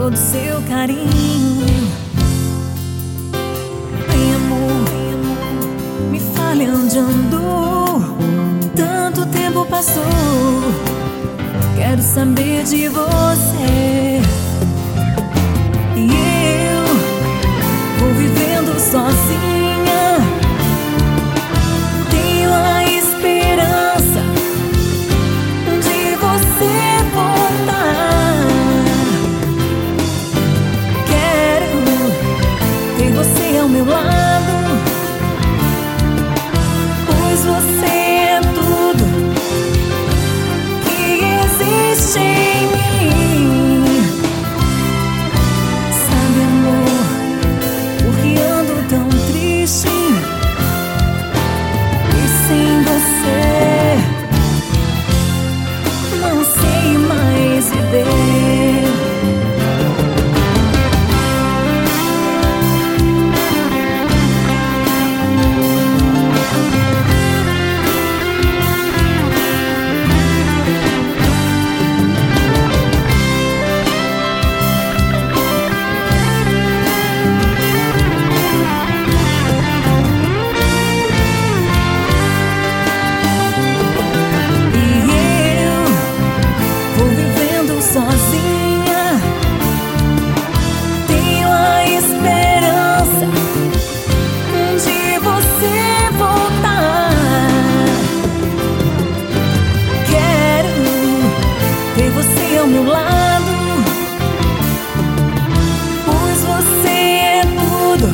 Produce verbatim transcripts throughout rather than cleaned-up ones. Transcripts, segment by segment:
todo seu carinho. Vem, amor, vem, amor, me fale onde andou. Tanto tempo passou, quero saber de você. E eu vou vivendo sozinha, tenho a esperança de você voltar. Quero ter você ao meu lado, pois você é tudo que existe em mim. Sabe, amor, por que ando tão triste e sem você não sei mais viver. Sozinha, tenho a esperança de você voltar. Quero ter você ao meu lado, pois você é tudo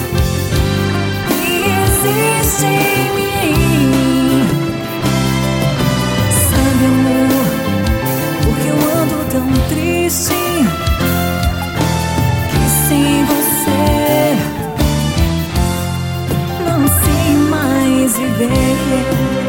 que existe em mim. Sabe, amor, porque eu ando tão triste que sem você não sei mais viver.